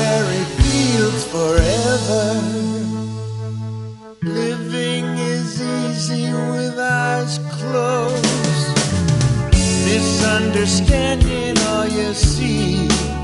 strawberry fields forever. Living is easy with eyes closed. Misunderstanding all you see.